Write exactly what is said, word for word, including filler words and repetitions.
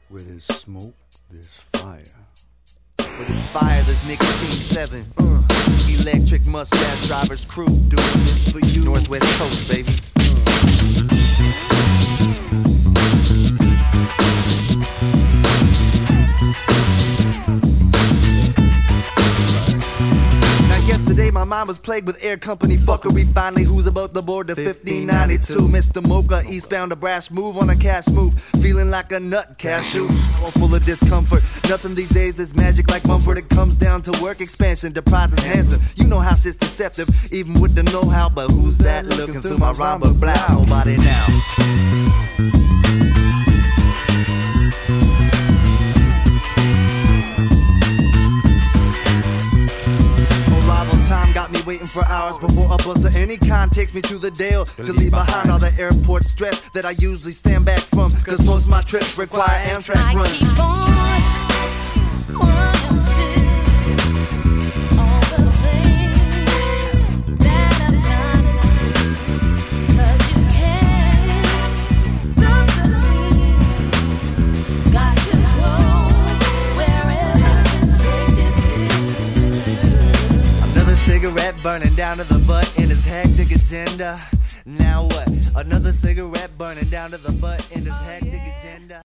Where there's smoke, there's fire. Where there's fire, there's nicotine seven. Uh, electric mustache drivers crew doing this for you. Northwest Coast, baby. Yesterday my mind was plagued with air company fuckery. Finally, who's about the board to fifteen ninety-two? Mister Mocha, eastbound, a brash move on a cash move. Feeling like a nut cashew, all full of discomfort. Nothing these days is magic like Mumford. It comes down to work expansion, the prize is handsome. You know how shit's deceptive, even with the know-how. But who's that looking through my rhyme book? Blah, nobody now. Time got me waiting for hours before a bus of any kind takes me to the Dale to leave behind all the airport stress that I usually stand back from, cause most of my trips require Amtrak runs. I keep on wanting to all the things that I've done, cause you can't stop the dream. Got to go wherever it takes you to. Another cigarette burning down to the butt in his hectic agenda. Now what? Another cigarette burning down to the butt in his hectic agenda.